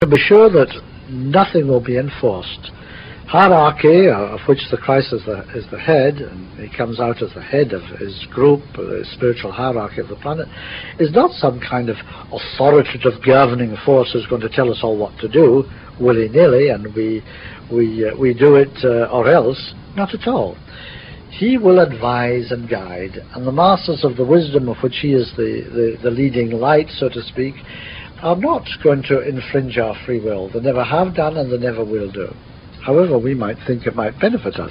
can be sure that nothing will be enforced. Hierarchy, of which the Christ is the head, and he comes out as the head of his group, the spiritual hierarchy of the planet, is not some kind of authoritative governing force who's going to tell us all what to do willy-nilly, and we do it or else. Not at all. He will advise and guide, and the masters of the wisdom of which he is the leading light, so to speak, are not going to infringe our free will. They never have done, and they never will do. However we might think it might benefit us.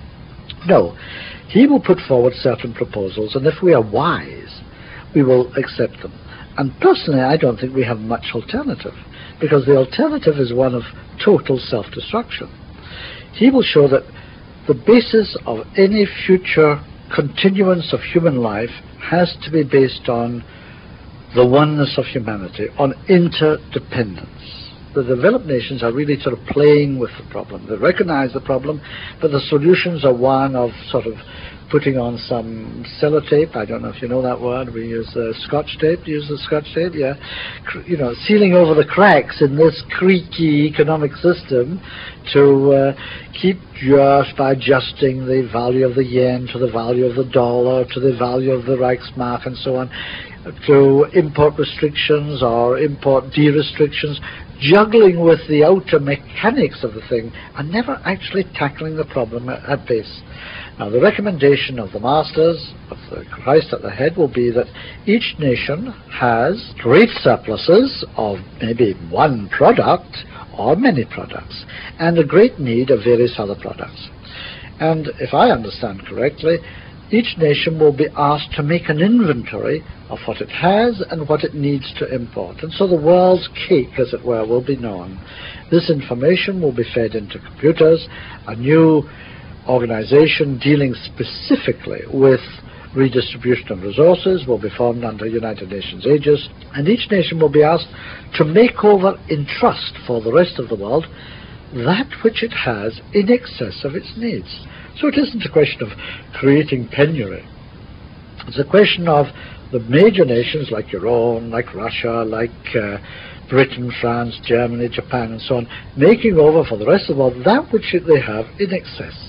No, he will put forward certain proposals, and if we are wise, we will accept them. And personally, I don't think we have much alternative, because the alternative is one of total self-destruction. He will show that the basis of any future continuance of human life has to be based on the oneness of humanity, on interdependence. The developed nations are really sort of playing with the problem. They recognize the problem, but the solutions are one of sort of putting on some sellotape. I don't know if you know that word. We use Scotch tape. Use the Scotch tape, yeah. Sealing over the cracks in this creaky economic system to keep just by adjusting the value of the yen to the value of the dollar to the value of the Reichsmark and so on, to import restrictions or import de-restrictions, juggling with the outer mechanics of the thing and never actually tackling the problem at base. Now, the recommendation of the masters, of the Christ at the head, will be that each nation has great surpluses of maybe one product or many products, and a great need of various other products. And if I understand correctly, each nation will be asked to make an inventory of what it has and what it needs to import. And so the world's cake, as it were, will be known. This information will be fed into computers. A new organization dealing specifically with redistribution of resources will be formed under United Nations aegis, and each nation will be asked to make over in trust for the rest of the world that which it has in excess of its needs. So it isn't a question of creating penury. It's a question of the major nations like your own, like Russia, like Britain, France, Germany, Japan, and so on, making over for the rest of the world that which they have in excess.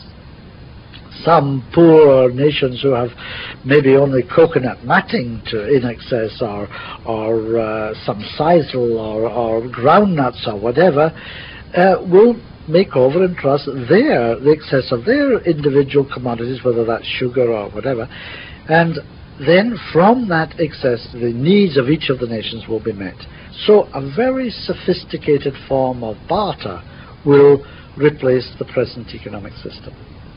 Some poor nations who have maybe only coconut matting in excess, or some sisal or groundnuts or whatever, will make over and trust the excess of their individual commodities, whether that's sugar or whatever, and then from that excess the needs of each of the nations will be met. So a very sophisticated form of barter will replace the present economic system.